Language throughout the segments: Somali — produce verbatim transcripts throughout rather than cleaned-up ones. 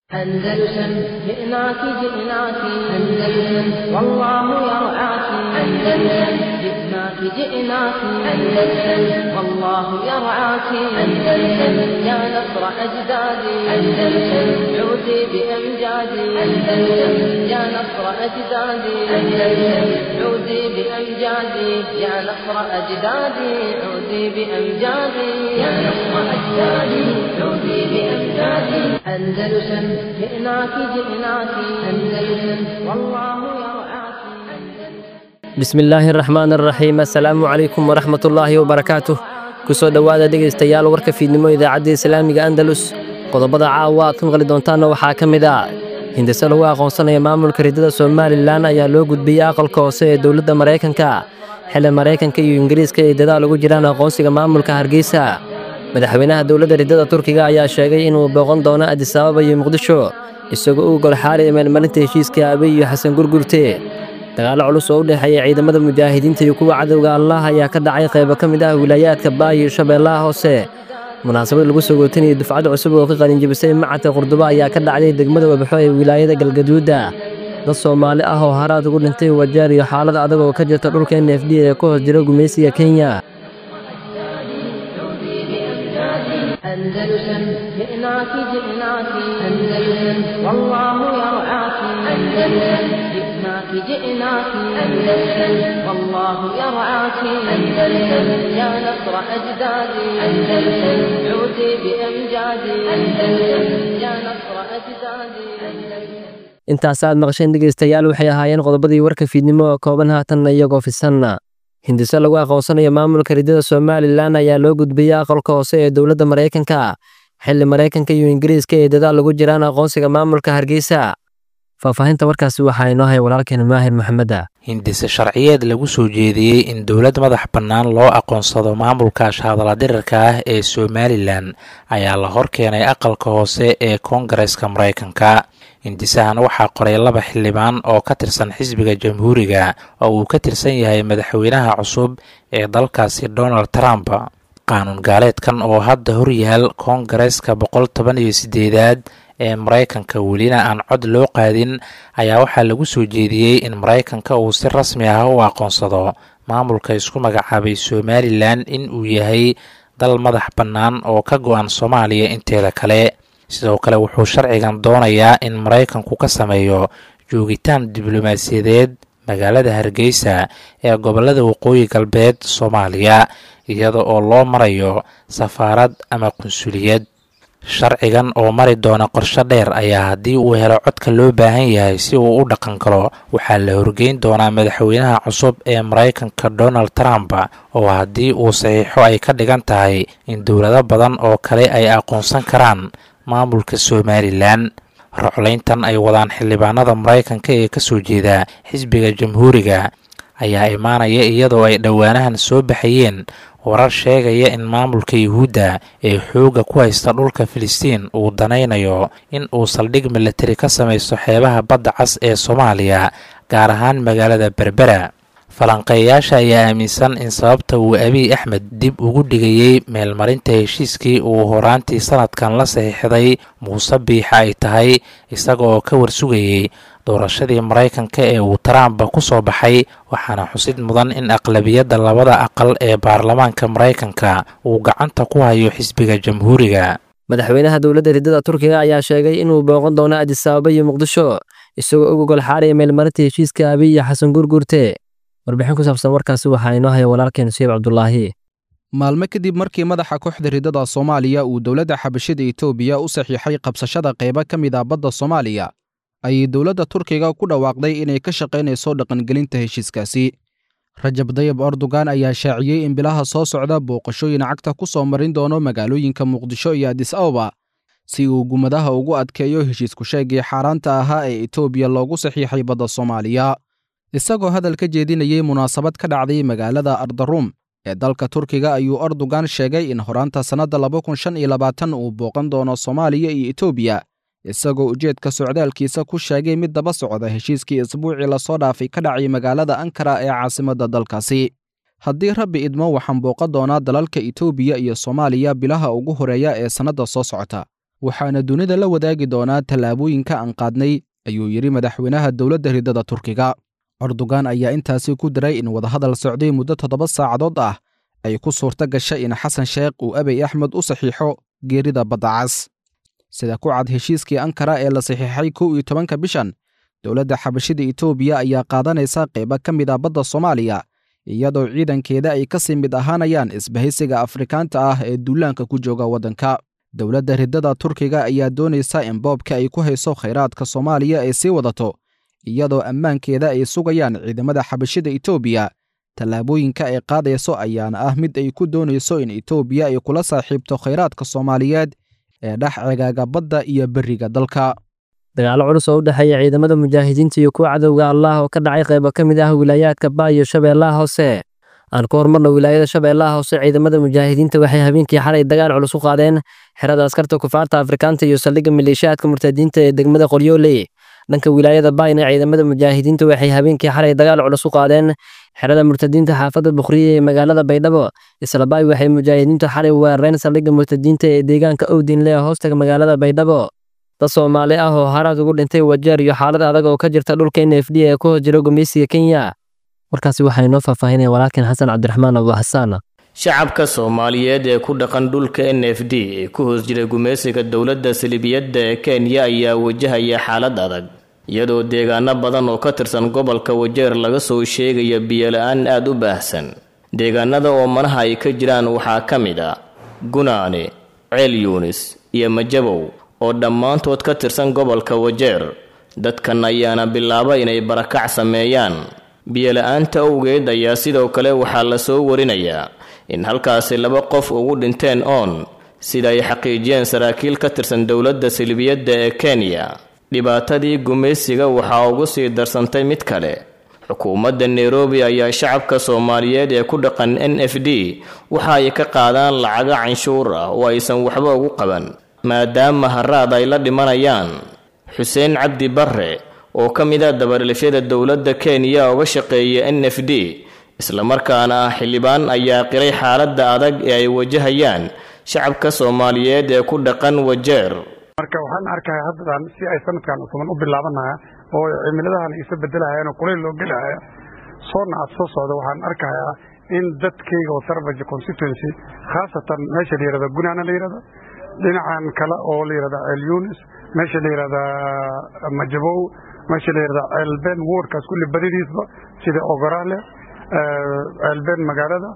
أندلسن جئناك جئناك أندلسن والله يرعاك أندلسن جئناك جئناك أندلسن والله يرعاك أندلسن يا نصر أجدادي أندلسن عودي بأمجادي أندلسن يا نصر أجدادي أندلسن عودي بأمجادي يا نصر أجدادي عودي بأمجادي يا نصر أجدادي عودي بأمجادي أندلسن جئناك جئناك أندلسن والله يرعاك بسم الله الرحمن الرحيم السلام عليكم ورحمة الله وبركاته kusoo dhawaada dhegaystayaal warka fiidnimo idaacadda islaamiga andalus qodobada caawa aad ka maqli doontaanna waxaa ka mid ah hindise lagu aqoonsanaya maamulka ridada somalilan ayaa loo gudbiyey aqalka hoose ee dowladda maraykanka xilli maraykanka iyo ingiriiska ay dadaal ugu jiraan aqoonsiga maamulka hargeysa madaxweynaha dowladda ridada turkiga ayaa sheegay inuu booqan doono addis ababa iyo muqdisho isagoo u gol xaari meelmarinta heshiiska abiy iyo xasan gurgurte dagaalo culus oo u dhexeeya ciidamada mujaahidiinta iyo kuwa cadowga allah ayaa ka dhacay qaybo ka mid ah wilaayaadka baay iyo shabeellaha hoose munaasabad lagu soo gootinayay dufcad cusub oo ka qalinjibisay macadka qurduba ayaa ka dhacday degmada webxo ee wilaayada galgaduuda dad soomaali ah oo haraad ugu dhintay wajeer iyo xaalad adag oo ka jirta dhulka n f d ee ku hoos jira gumaysiga kenya أندلسن جئناك جئناك أندلسن والله يرعاك أندلسن جئناك جئناك أندلسن والله يرعاك أندلسن يا نصر أجدادي أندلسن عودي بأمجادي أندلسن يا نصر أجدادي أندلسن intaasaad maqasheen dhegaystayaal waxay ahaayeen qodobadii warka fiidnimo oo kooban haatanna iyagoo fisanna hindise lagu aqoonsanayo maamulka ridada somalilan ayaa loo gudbiyey aqalka hoose ee dowladda maraykanka xilli maraykanka iyo ingiriiska ay dadaal ugu jiraan aqoonsiga maamulka hargeysa faahfaahinta warkaasi waxaa inoo hay walaalkeena maahir maxameda hindise sharciyeed lagu soo jeediyey in dowlad madax bannaan loo aqoonsado maamulka shaadaladirirka ah ee somalilan ayaa la hor keenay aqalka hoose ee koongareeska maraykanka hindisahan waxaa qoray laba xildhibaan oo ka tirsan xisbiga jamhuuriga oo uu ka tirsan yahay madaxweynaha cusub ee dalkaasi donald trump qaanuun gaaleedkan oo hadda horyaal koongareeska boqol toban iyo sideedaad ee maraykanka welina aan cod loo qaadin ayaa waxaa lagu soo jeediyey in maraykanka uu si rasmi ah u aqoonsado maamulka isku magacaabay somalilan in uu yahay dal madax bannaan oo ka go-an soomaaliya inteeda kale sidoo kale wuxuu sharcigan doonayaa in maraykanku ka sameeyo joogitaan diblomaasiyadeed magaalada hargeysa ee gobollada waqooyi galbeed soomaaliya iyada oo loo marayo safaarad ama qunsuliyad sharcigan oo mari doona qorshe dheer ayaa haddii uu helo codka loo baahan yahay si uu u dhaqan galo waxaa la horgeyn doonaa madaxweynaha cusub ee maraykanka donald trump oo haddii uu saxiixo ay ka dhigan tahay in dowlado badan oo kale ay aqoonsan karaan maamulka somalilan roclayntan ay wadaan xildhibaanada maraykanka ee ka soo jeeda xisbiga jamhuuriga ayaa imaanaya iyadoo ay dhowaanahan soo baxayeen warar sheegaya in maamulka yuhuudda ee xoogga ku haysta dhulka filistiin uu danaynayo in uu saldhig milatari ka samaysto xeebaha badda cas ee soomaaliya gaar ahaan magaalada berbera falanqeeyayaasha ayaa aaminsan in sababta uu abiy axmed dib ugu dhigayey meelmarinta heshiiskii uu horaantii sanadkan la saxiixday muuse biixa ay tahay isaga oo ka warsugayey doorashadii maraykanka ee uu trump ku soo baxay waxaana xusid mudan in aqlabiyadda labada aqal ee baarlamaanka maraykanka uu gacanta ku hayo xisbiga jamhuuriga madaxweynaha dowladda ridada turkiga ayaa sheegay inuu booqan doono addis ababa iyo muqdisho isagoo uga gol xaaraya meelmarinta heshiiska abiy iyo xasan gurgurte warbixin ku saabsan warkaasi waxaa inoo haya walaalkeena siib cabdulaahi maalmo kadib markii madaxa kooxda ridada soomaaliya uu dowladda xabashida etoobiya u saxiixay qabsashada qaybo ka mid ah badda soomaaliya ayay dowladda turkiga ku dhawaaqday inay ka shaqaynayso dhaqangelinta heshiiskaasi rajab dayib erdogan ayaa shaaciyey in bilaha soo socda booqashooyin cagta ku soo marin doono magaalooyinka muqdisho iyo addis ababa si uu gumadaha ugu adkeeyo heshiisku sheegii xaaraanta ahaa ee etoobiya loogu saxiixay badda soomaaliya isagoo hadal ka jeedinayay munaasabad ka dhacday magaalada ardaruum ee dalka turkiga ayuu erdogan sheegay in horaanta sannadda laba kun shan iyo labaatan uu booqan doono soomaaliya iyo etoobiya isagoo ujeedka socdaalkiisa ku sheegay mid daba socda heshiiskii isbuucii lasoo dhaafay ka dhacay magaalada ankara ee caasimadda dalkaasi haddii rabbi idmo waxaan booqan doonaa dalalka etoobiya iyo soomaaliya bilaha ugu horeeya ee sannadda soo socota waxaana dunida la wadaagi doonaa tallaabooyinka aan qaadnay ayuu yidhi madaxweynaha dowladda ridada turkiga erdogan ayaa intaasi ku daray in wadahadal socday muddo toddoba saacadood ah ay ku suurto gashay in xasan sheekh uu abiy axmed u saxiixo geerida badda cas sida ku cad heshiiskii ankara ee la saxiixay kow iyo tobanka bishan dowladda xabashida etoobiya ayaa qaadanaysa qaybo ka mid ah badda soomaaliya iyadoo ciidankeeda ay ka sii mid ahaanayaan isbahaysiga afrikaanta ah ee duulaanka ku jooga waddanka dowladda ridada turkiga ayaa doonaysa in boobka ay ku hayso khayraadka soomaaliya ay sii wadato iyadoo ammaankeeda ay sugayaan ciidamada xabashida etoobiya tallaabooyinka ay qaadayso ayaana ah mid ay ku doonayso in etoobiya ay kula saaxiibto khayraadka soomaaliyeed ee dhex cegaaga badda iyo beriga dalka dagaalo culus oo u dhexeeya ciidamada mujaahidiinta iyo kuwa cadowga allah oo ka dhacay qaybo ka mid ah wilaayaadka baa iyo shabeellaha hoose aan ku hormarno wilaayada shabeellaha hoose ciidamada mujaahidiinta waxay habeenkii xalay dagaal culus u qaadeen xerada askarta kufaarta afrikaanta iyo saldhigga maleeshiyaadka murtadiinta ee degmada qoryooley dhanka wilaayada baayna ciidamada mujaahidiinta waxay habeenkii xalay dagaal culus u qaadeen xerada murtadiinta xaafadda bukhriye ee magaalada baydhabo isla baay waxay mujaahidiintu xalay weerareen saldhigga murtadiinta ee deegaanka owdinle ee hoostaga magaalada baydhabo dad Soomaali ah oo haraad ugu dhintay wajeer iyo xaalad adag oo ka jirta dhulka N F D ee ku hoos jira gumeysiga Kenya warkaasi waxay noo faahfaahinayaan walaalkeen Xasan Cabdiraxmaan Abu Xasaan shacabka Soomaaliyeed ee ku dhaqan dhulka N F D ee ku hoos jira gumeysiga dawladda Salibiyadda ee Kenya ayaa wajahaya xaalad adag iyadoo deegaano badan oo ka tirsan gobolka wajeer laga soo sheegaya biyo la'aan aad u baahsan deegaanada oo manaha ay ka jiraan waxaa ka mid ah Gunaane Ceel Yunis iyo Majabow oo dhammaantood ka tirsan gobolka wajeer dadkan ayaana bilaabay inay barakac sameeyaan biyo la'aanta awgeed ayaa sidoo kale waxaa la soo warinayaa in halkaasi laba qof ugu dhinteen oon sida ay xaqiijiyeen saraakiil ka tirsan dawladda Salibiyadda ee Kenya dhibaatadii gumeysiga waxaa ugu sii darsantay mid kale xukuumadda Nairobi ayaa shacabka Soomaaliyeed ee ku dhaqan N F D waxa ay ka qaadaan lacaga canshuur ah oo aysan waxba ugu qaban maadaama haraad ay la dhimanayaan Xuseen Cabdi Barre oo ka mid ah dabaaldegyada dawladda Kenya uga shaqeeya N F D isla markaana ah xildhibaan ayaa qiray xaaladda adag ee ay wajahayaan shacabka Soomaaliyeed ee ku dhaqan wajeer marka waxaan arkaa haddan si ay sanadkan cusub u bilaabanaya oo cimiladahan isa bedelayaan oo kuleel loo gelayo soo naad soo socdo waxaan arkayaa in dadkayga oo Sarbaji constituency khaasatan meesha la yiraahdo Gunaana la yiraahdo dhinacan kale oo la yiraahdo Ceel Yunis meesha la yiraahdo Majabow meesha la yiraahdo Ceelben warkaas kulli badidiisba sida Ogorale Ceelben magaalada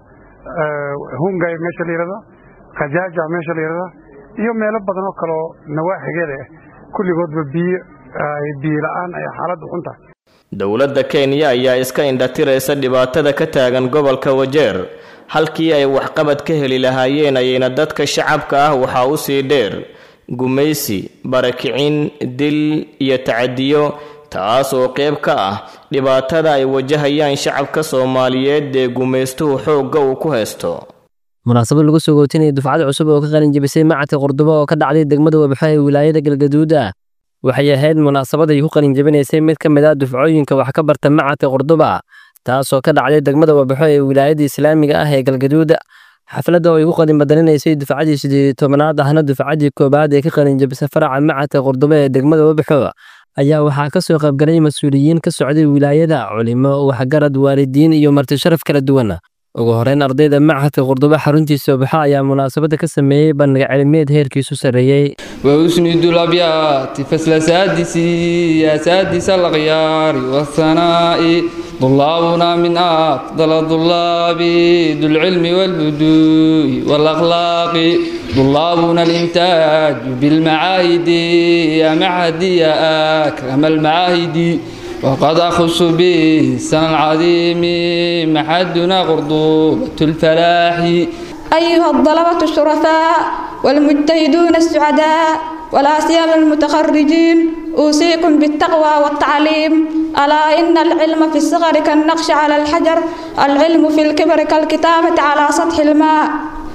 Hungay meesha la yiraahdo Qajaaja meesha la yiraahdo iyo meelo badan oo kale nawaaxigeeda kulligoodba biyo ay biyo la'aan ay xaalad u tahay dawladda Kenya ayaa iska indhatiraysa dhibaatada ka taagan gobolka wajeer halkii ay waxqabad ka heli lahaayeen ayna dadka shacabka ah waxa uu sii dheer gumeysi barakicin dil iyo tacadiyo taas oo qayb ka ah dhibaatada ay wajahayaan shacabka Soomaaliyeed ee gumeystuhu xoogga uu ku haysto munaasabad lagu soo gootinay dufcad cusub oo ka qalin jabisay macadka Qordoba oo ka dhacday degmada Wabxo ee wilaayada Galgaduud waxay ahayd munaasabad ay ku qalin jabinaysay mid ka mid ah dufcooyinka wax ka barta macadka Qordoba taasoo ka dhacday degmada Wabxo ee wilaayada Islaamiga ah ee Galgaduud xafladda oo ay ku qalin badalinaysay dufcadii siddeed iyo tobnaad ahna dufcadii koobaad ee ka qalin jabisay faraca macadka Qordoba ee degmada Wabxo ayaa waxaa ka soo qayb galay mas'uuliyiin ka socday wilaayada culimo waxgarad waalidiin iyo marti sharaf kala duwan ugu horeyn ardayda macadka Qordoba xaruntiisa Wabxo ayaa munaasabada ka sameeyay bandhig cilmiyeed heerkiisu sareeyay وأسند الأبيات فصل سادسي يا سادس الغيار والثناء طلابنا من أفضل الطلاب ذو العلم والهدوء والأخلاق طلابنا الإنتاج بالمعاهد يا معهد يا أكرم المعاهد وقد أخص به السنة العظيم محدنا قرضوبة الفلاح أيها الطلبة الشرفاء والمجتهدون السعداء ولا سيما المتخرجين أوصيكم بالتقوى والتعليم ألا إن العلم في الصغر كالنقش على الحجر العلم في الكبر كالكتابة على سطح الماء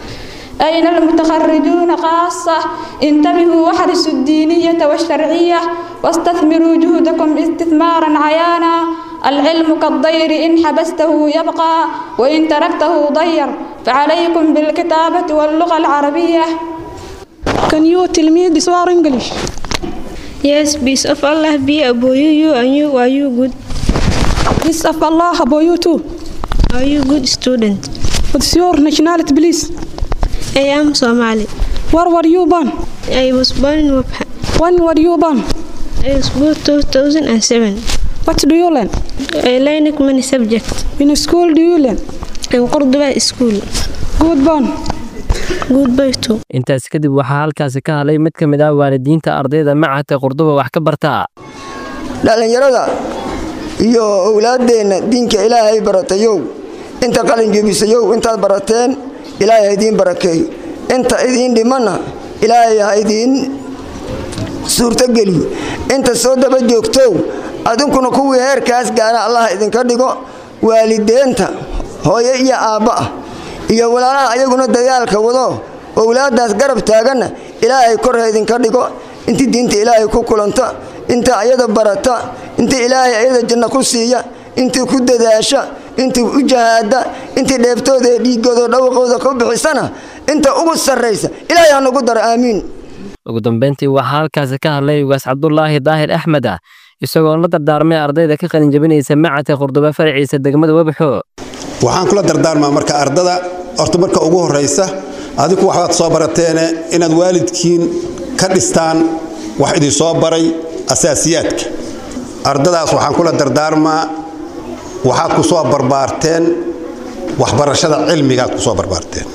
أين المتخرجون خاصة انتبهوا واحرصوا الدينية والشرعية واستثمروا جهدكم استثمارا عيانا العلم كالضير إن حبسته يبقى وإن تركته ضير فعليكم بالكتابة واللغة العربية Can you tell me this word in English? Yes, peace of Allah be upon you, you and you. Are you good? Peace of Allah upon you too. Are you good student? What's your nationality, please? I am Somali. Where were you born? I was born in Wabha. When were you born? I was born two thousand seven. What do you learn? I learn many subjects. In school do you learn? In Cordoba school. Good born. Goodbye too. intaas kadib waxaa halkaasi ka hadlay mid ka mid ah waalidiinta ardayda macadka Qurduba wax ka barta. dhalinyarada iyo awlaadeena diinka Ilaahay baratayo inta qalin jebisayo inta barateen Ilaahay idin barakeeyo inta idin dhimana Ilaahay ha idin suurta geliyo inta soo daba joogto adunkuna kuwii heerkaas gaara Allah idin ka dhigo waalideenta hooyo iyo aabba iyo walaalaha ayaguna dagaalka wado awlaadaas garab taagana Ilaahay kor ha idin ka dhigo inta diinta Ilaahay ku kulanta inta ayada barata inta Ilaahay ayada janno ku siiya inta ku dadaasha inta u jahaada inta dheeftooda dhiigooda dhawaqooda ku bixisana inta ugu sareysa Ilaahay ha nagu dar aamiin. ugu dambeyntii waxaa halkaasi ka hadlay ugaas Cabdullaahi Daahir Axmed isagoo la dardaarmay ardayda ka qalin jabinaysa macadka Qurduba farciisa degmada Wabxo. waxaan kula dardaarmaa marka ardada horta marka ugu horeysa adigu waxaad soo barateen inaad waalidkiin ka dhistaan wax idin soo baray asaasiyaadka ardadaas waxaan kula dardaarmaa waxaad ku soo barbaarteen waxbarashada cilmiga ku soo barbaarteen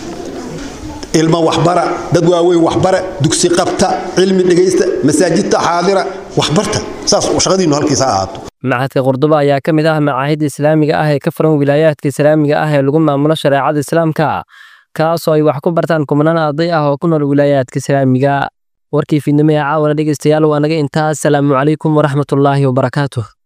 ilma waxbara dad waaweyn waxbara dugsi qabta cilmi dhageysta masaajidta xaadira waxbarta saas shaqadiinu halkiisa ahaato. macadka Qurduba ayaa ka mid ah macaahidda islaamiga ah ee ka furan wilaayaadka islaamiga ah ee lagu maamulo shareecada islaamka kaas oo ay wax ku bartaan kumanaan arday ah oo ku nool wilaayaadka islaamiga. warkii fiidnimo ee caawana dhegeystayaal waa naga intaas. Assalaamu calaykum waraxmatullaahi wabarakaatuh.